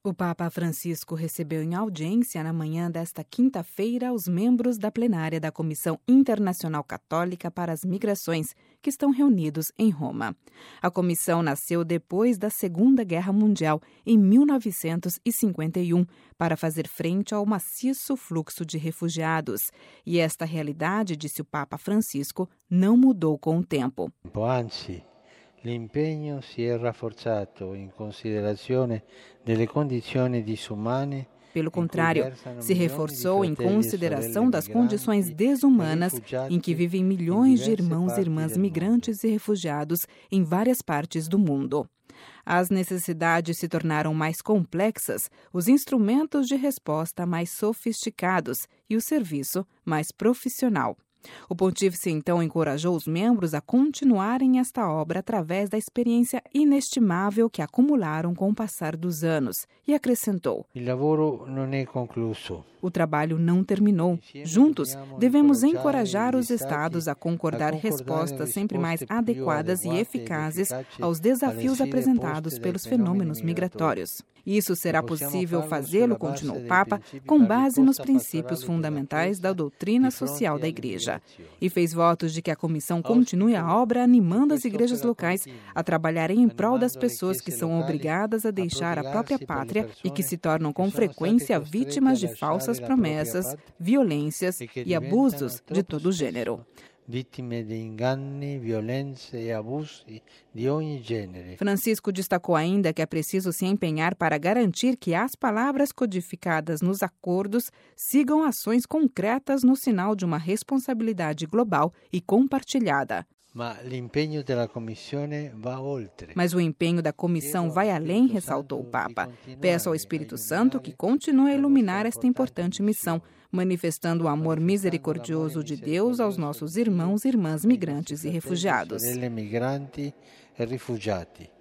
O Papa Francisco recebeu em audiência na manhã desta quinta-feira os membros da plenária da Comissão Internacional Católica para as Migrações, que estão reunidos em Roma. A comissão nasceu depois da Segunda Guerra Mundial, em 1951, para fazer frente ao maciço fluxo de refugiados. E esta realidade, disse o Papa Francisco, não mudou com o tempo. Anzi, l'impegno si è rafforzato in considerazione delle condizioni disumane. Pelo contrário, se reforçou em consideração das condições desumanas em que vivem milhões de irmãos e irmãs migrantes e refugiados em várias partes do mundo. As necessidades se tornaram mais complexas, os instrumentos de resposta mais sofisticados e o serviço mais profissional. O pontífice, então, encorajou os membros a continuarem esta obra através da experiência inestimável que acumularam com o passar dos anos e acrescentou: Il lavoro non è concluso. O trabalho não terminou. Juntos, devemos encorajar os Estados a concordar respostas sempre mais adequadas e eficazes aos desafios apresentados pelos fenômenos migratórios. Isso será possível fazê-lo, continuou o Papa, com base nos princípios fundamentais da doutrina social da Igreja. E fez votos de que a comissão continue a obra animando as igrejas locais a trabalharem em prol das pessoas que são obrigadas a deixar a própria pátria e que se tornam com frequência vítimas de falsas promessas, violências e abusos de todo gênero. Vittime di inganni, violenze e abusi di ogni genere. Francisco destacou ainda que é preciso se empenhar para garantir que as palavras codificadas nos acordos sigam ações concretas no sinal de uma responsabilidade global e compartilhada. Mas o empenho da comissão vai além, ressaltou o Papa. Peço ao Espírito Santo que continue a iluminar esta importante missão, manifestando o amor misericordioso de Deus aos nossos irmãos e irmãs migrantes e refugiados.